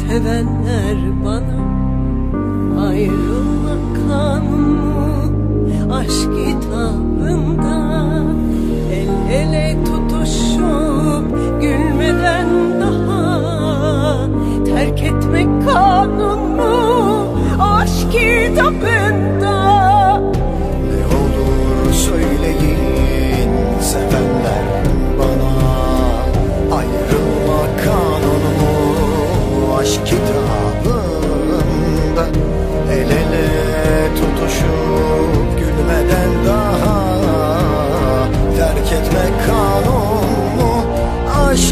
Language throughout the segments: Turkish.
Sevenler bana ayrılma kanunu aşk kitabında el ele tutuşup gülmeden daha terk etmek kanunu aşk kitabında. Ne olur söyleyin sevenler bana ayrılma kanunu aşk kitabında el ele tutuşup gülmeden daha terk etmek kanunu aşk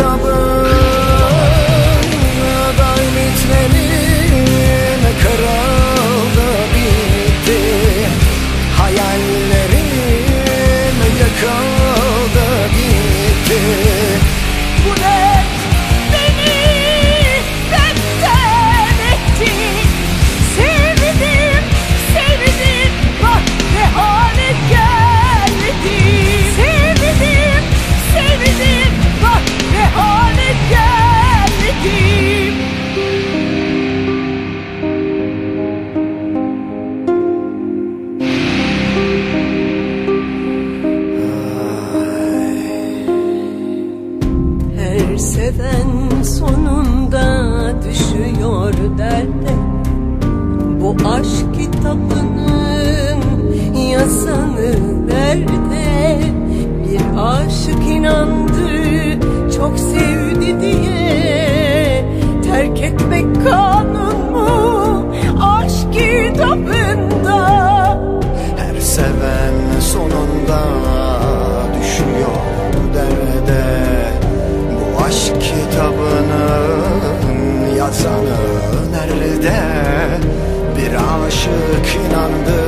kitabında ümitlerim kırıldı bitti hayallerim yıkıldı gitti. Bu dert beni benden etti. Sevdim, sevdim, bak ne hale geldim. Sevdim, sevdim, bak ne hale geldim. Her seven sonunda düşüyor derde. Bu aşk kitabının yazanı nerede? Bir aşık inandı, çok sevdi diye terk etmek kanun mu aşk kitabında? Her seven sonunda düşüyor derde. Bu aşk kitabının yazanı nerede? Bir aşık inandı,